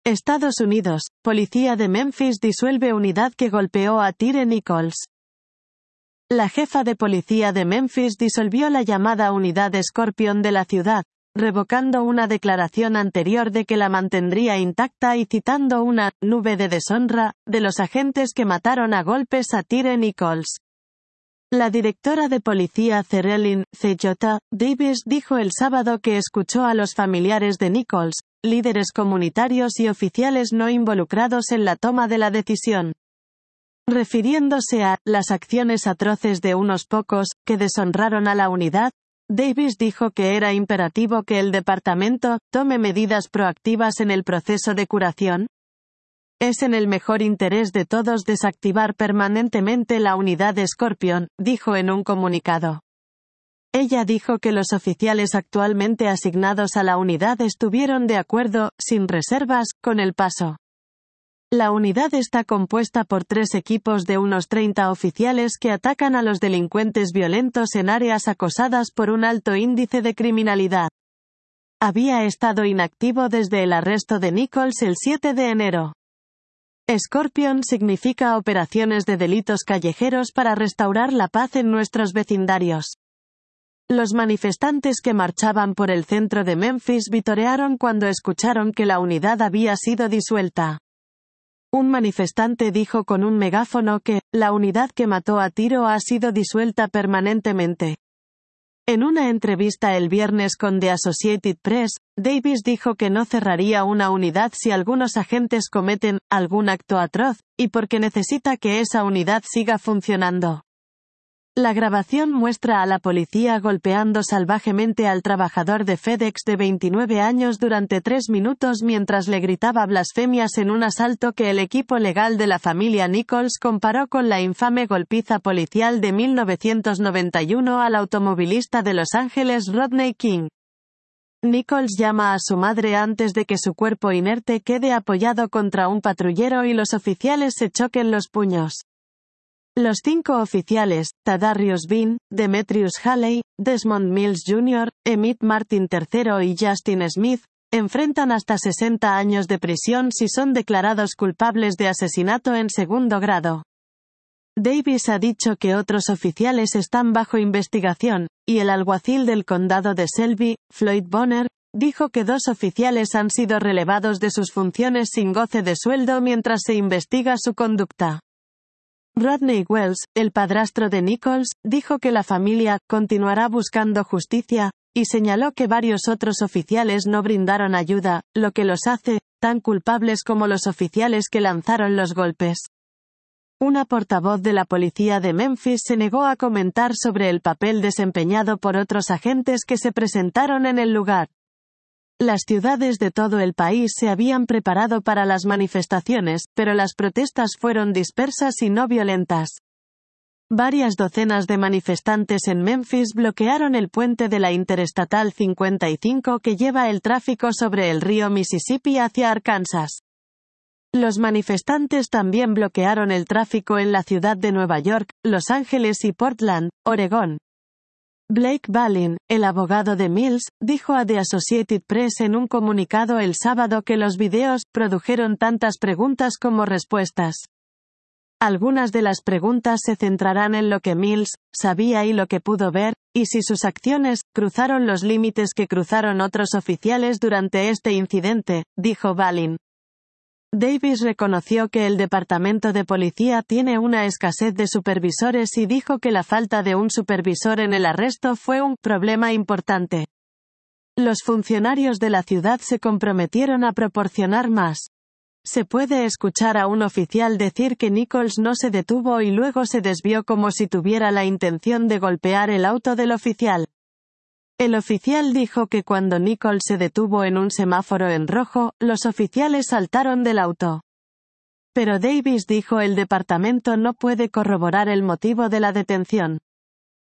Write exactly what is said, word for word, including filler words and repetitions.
Estados Unidos, policía de Memphis disuelve unidad que golpeó a Tyre Nichols. La jefa de policía de Memphis disolvió la llamada unidad Scorpion de la ciudad, revocando una declaración anterior de que la mantendría intacta y citando una «nube de deshonra» de los agentes que mataron a golpes a Tyre Nichols. La directora de policía Cerelyn C J Davis dijo el sábado que escuchó a los familiares de Nichols, líderes comunitarios y oficiales no involucrados en la toma de la decisión. Refiriéndose a «las acciones atroces de unos pocos, que deshonraron a la unidad», Davis dijo que era imperativo que el departamento tome medidas proactivas en el proceso de curación. Es en el mejor interés de todos desactivar permanentemente la unidad Scorpion, dijo en un comunicado. Ella dijo que los oficiales actualmente asignados a la unidad estuvieron de acuerdo, sin reservas, con el paso. La unidad está compuesta por tres equipos de unos treinta oficiales que atacan a los delincuentes violentos en áreas acosadas por un alto índice de criminalidad. Había estado inactivo desde el arresto de Nichols el siete de enero. Scorpion significa operaciones de delitos callejeros para restaurar la paz en nuestros vecindarios. Los manifestantes que marchaban por el centro de Memphis vitorearon cuando escucharon que la unidad había sido disuelta. Un manifestante dijo con un megáfono que, la unidad que mató a Tyre ha sido disuelta permanentemente. En una entrevista el viernes con The Associated Press, Davis dijo que no cerraría una unidad si algunos agentes cometen algún acto atroz, y porque necesita que esa unidad siga funcionando. La grabación muestra a la policía golpeando salvajemente al trabajador de FedEx de veintinueve años durante tres minutos mientras le gritaba blasfemias en un asalto que el equipo legal de la familia Nichols comparó con la infame golpiza policial de mil novecientos noventa y uno al automovilista de Los Ángeles Rodney King. Nichols llama a su madre antes de que su cuerpo inerte quede apoyado contra un patrullero y los oficiales se choquen los puños. Los cinco oficiales, Tadarius Bean, Demetrius Haley, Desmond Mills junior, Emmett Martin tercero y Justin Smith, enfrentan hasta sesenta años de prisión si son declarados culpables de asesinato en segundo grado. Davis ha dicho que otros oficiales están bajo investigación, y el alguacil del condado de Shelby, Floyd Bonner, dijo que dos oficiales han sido relevados de sus funciones sin goce de sueldo mientras se investiga su conducta. Rodney Wells, el padrastro de Nichols, dijo que la familia continuará buscando justicia, y señaló que varios otros oficiales no brindaron ayuda, lo que los hace tan culpables como los oficiales que lanzaron los golpes. Una portavoz de la policía de Memphis se negó a comentar sobre el papel desempeñado por otros agentes que se presentaron en el lugar. Las ciudades de todo el país se habían preparado para las manifestaciones, pero las protestas fueron dispersas y no violentas. Varias docenas de manifestantes en Memphis bloquearon el puente de la Interestatal cincuenta y cinco que lleva el tráfico sobre el río Mississippi hacia Arkansas. Los manifestantes también bloquearon el tráfico en la ciudad de Nueva York, Los Ángeles y Portland, Oregón. Blake Balin, el abogado de Mills, dijo a The Associated Press en un comunicado el sábado que los videos produjeron tantas preguntas como respuestas. Algunas de las preguntas se centrarán en lo que Mills sabía y lo que pudo ver, y si sus acciones cruzaron los límites que cruzaron otros oficiales durante este incidente, dijo Balin. Davis reconoció que el departamento de policía tiene una escasez de supervisores y dijo que la falta de un supervisor en el arresto fue un problema importante. Los funcionarios de la ciudad se comprometieron a proporcionar más. Se puede escuchar a un oficial decir que Nichols no se detuvo y luego se desvió como si tuviera la intención de golpear el auto del oficial. El oficial dijo que cuando Nichols se detuvo en un semáforo en rojo, los oficiales saltaron del auto. Pero Davis dijo el departamento no puede corroborar el motivo de la detención.